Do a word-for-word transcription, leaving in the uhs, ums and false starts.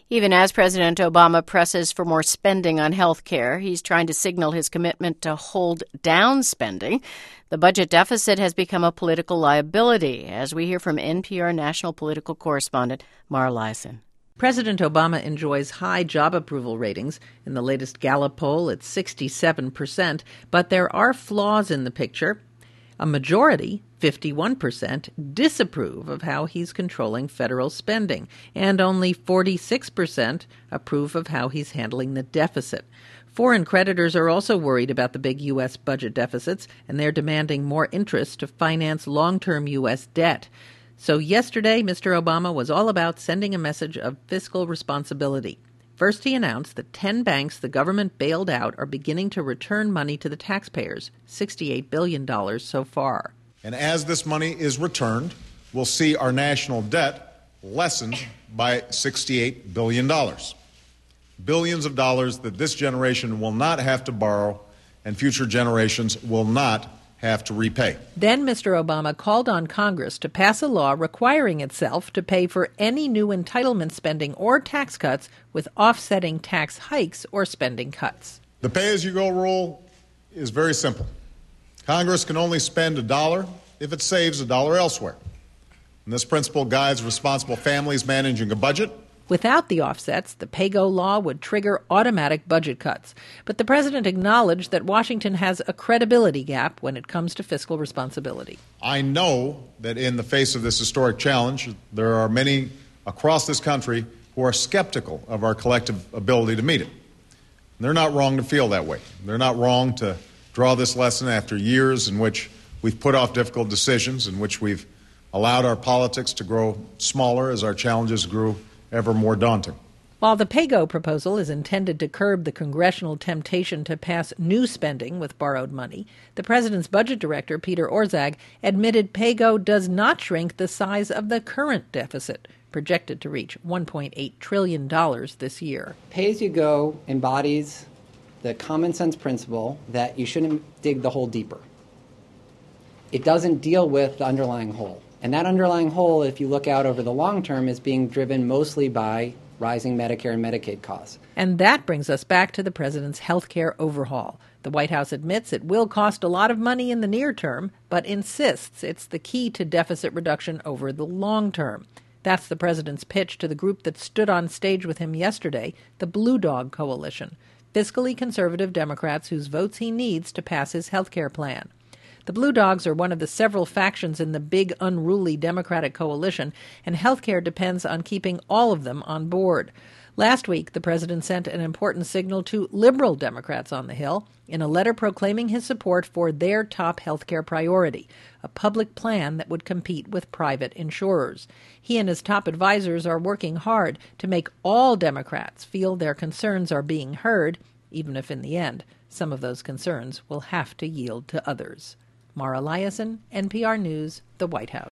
Even as President Obama presses for more spending on health care, he's trying to signal his commitment to hold down spending. The budget deficit has become a political liability, as we hear from N P R national political correspondent Mara Liasson. President Obama enjoys high job approval ratings. In the latest Gallup poll, it's sixty-seven percent. But there are flaws in the picture. A majority, fifty-one percent, disapprove of how he's controlling federal spending, and only forty-six percent approve of how he's handling the deficit. Foreign creditors are also worried about the big U S budget deficits, and they're demanding more interest to finance long-term U S debt. So yesterday, Mister Obama was all about sending a message of fiscal responsibility. First, he announced that ten banks the government bailed out are beginning to return money to the taxpayers, sixty-eight billion dollars so far. And as this money is returned, we'll see our national debt lessened by sixty-eight billion dollars. Billions of dollars that this generation will not have to borrow and future generations will not have to repay. Then Mister Obama called on Congress to pass a law requiring itself to pay for any new entitlement spending or tax cuts with offsetting tax hikes or spending cuts. The pay-as-you-go rule is very simple. Congress can only spend a dollar if it saves a dollar elsewhere. And this principle guides responsible families managing a budget. Without the offsets, the PAYGO law would trigger automatic budget cuts. But the president acknowledged that Washington has a credibility gap when it comes to fiscal responsibility. I know that in the face of this historic challenge, there are many across this country who are skeptical of our collective ability to meet it. And they're not wrong to feel that way. They're not wrong to draw this lesson after years in which we've put off difficult decisions, in which we've allowed our politics to grow smaller as our challenges grew ever more daunting. While the PAYGO proposal is intended to curb the congressional temptation to pass new spending with borrowed money, the president's budget director, Peter Orszag, admitted PAYGO does not shrink the size of the current deficit, projected to reach one point eight trillion dollars this year. Pay-as-you-go embodies the common sense principle that you shouldn't dig the hole deeper. It doesn't deal with the underlying hole. And that underlying hole, if you look out over the long term, is being driven mostly by rising Medicare and Medicaid costs. And that brings us back to the president's health care overhaul. The White House admits it will cost a lot of money in the near term, but insists it's the key to deficit reduction over the long term. That's the president's pitch to the group that stood on stage with him yesterday, the Blue Dog Coalition, fiscally conservative Democrats whose votes he needs to pass his health care plan. The Blue Dogs are one of the several factions in the big, unruly Democratic coalition, and health care depends on keeping all of them on board. Last week, the president sent an important signal to liberal Democrats on the Hill in a letter proclaiming his support for their top health care priority, a public plan that would compete with private insurers. He and his top advisors are working hard to make all Democrats feel their concerns are being heard, even if in the end, some of those concerns will have to yield to others. Mara Liasson, N P R News, the White House.